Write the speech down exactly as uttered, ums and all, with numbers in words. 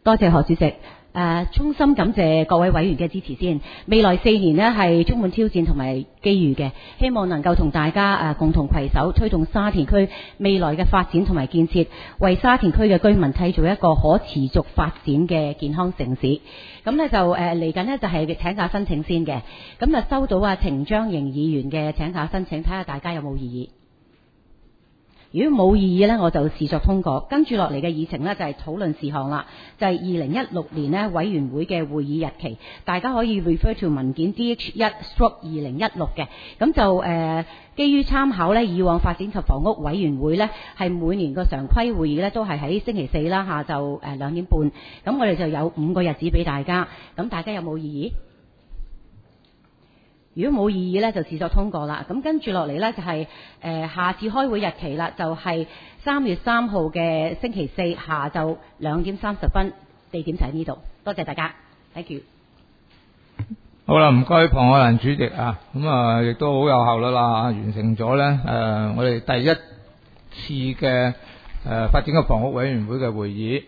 多謝何主席。誒、呃，衷心感謝各位委員嘅支持先。未來四年呢係充滿挑戰同埋機遇嘅，希望能夠同大家誒、呃、共同攜手推動沙田區未來嘅發展同埋建設，為沙田區嘅居民締造一個可持續發展嘅健康城市。咁呢就誒嚟緊呢就係、是、請假申請先嘅，咁啊收到啊程章瑩議員嘅請假申請，睇下大家有冇異議。如果冇異議呢，我就視作通過。跟住落嚟嘅議程呢，就係討論事項啦，就係二零一六年呢委員會嘅會議日期，大家可以 refer to 文件 D H 一 stroke 二零一六嘅。咁就誒、呃、基於參考呢，以往發展及房屋委員會呢，係每年個常規會議呢，都係喺星期四啦，下晝誒兩點半。咁我哋就有五個日子俾大家。咁大家有冇異議？如果冇異議呢，就視作通過啦。咁跟住落嚟呢，就係、是、誒、呃、下次開會日期啦，就係、是、三月三號嘅星期四下晝兩點三十分，地點就喺呢度。多謝大家 ，thank you。 好啦，唔該龐愛蘭主席啊，咁啊亦都好有效率啦，完成咗呢誒、呃、我哋第一次嘅誒、呃、發展嘅房屋委員會嘅會議。